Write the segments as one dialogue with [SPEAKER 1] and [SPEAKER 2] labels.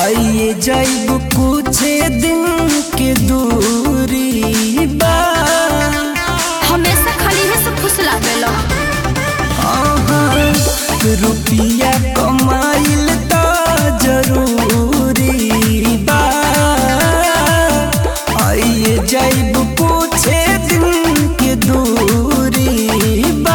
[SPEAKER 1] आइए जाइब कुछ दिन के दूरी बा।
[SPEAKER 2] हमेशा खाली है सब फुसला देला।
[SPEAKER 1] रुपया कमाइल तो जरूरी बा। आइए जाइब कुछ दिन के दूरी बा।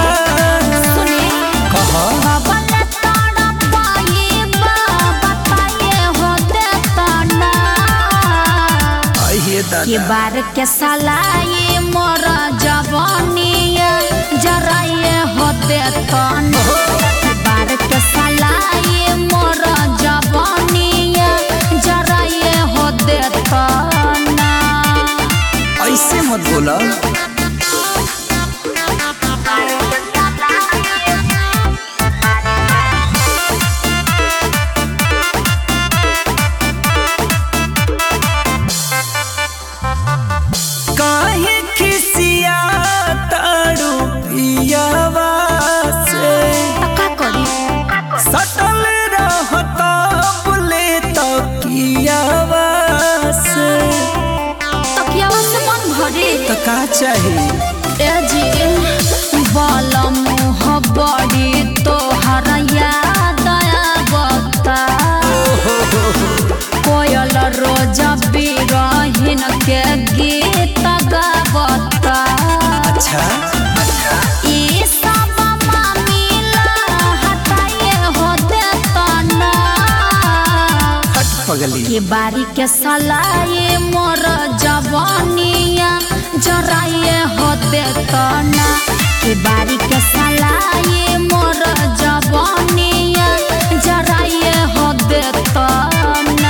[SPEAKER 2] के बार के सलाए मोर जवानिया जरा ये होते तना। बार के सलाए मोर जवानिया जरा ये होते तना।
[SPEAKER 1] ऐसे मत बोला। काहे खिसिया तारू पियावा से
[SPEAKER 2] का करी
[SPEAKER 1] सटल रहता बोले तो कियावा से।
[SPEAKER 2] तकियावा से मन भरे
[SPEAKER 1] तो का चाहिए
[SPEAKER 2] ए जी बाला मुँह बड़ी तो हरया दया बता। कोयल रोज बिरहिन के गीत गावता।
[SPEAKER 1] अच्छा
[SPEAKER 2] ई सब मामिला हटाए होते तना।
[SPEAKER 1] हट पगली
[SPEAKER 2] के बारी के सलाए मोर जवानिया जराए होते तना। के बारी के सलाए मोर जवानिया जराए होते तना।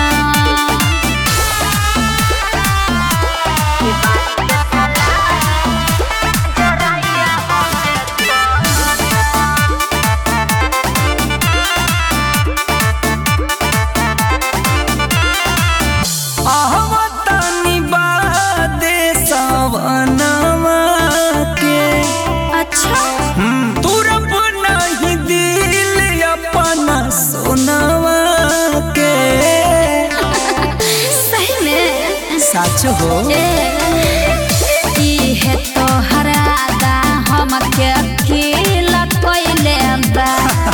[SPEAKER 1] आहवतानी बादे सवनवा के।
[SPEAKER 2] अच्छा
[SPEAKER 1] तुरप नहीं दिल अपना सोनवा के।
[SPEAKER 2] सही में
[SPEAKER 1] सच हो
[SPEAKER 2] ई है तो हरादा हमके अकेला कोइले बा।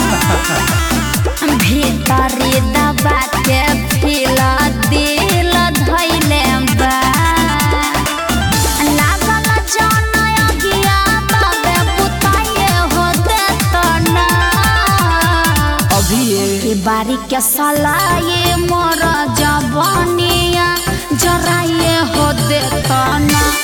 [SPEAKER 2] भीतरी दबा के फिला दिल धइले बा। लागल जनया गिया तबे बुताए होते तना।
[SPEAKER 1] अभी
[SPEAKER 2] के बारी के सलाए मोर जवानिया जराए होते तना।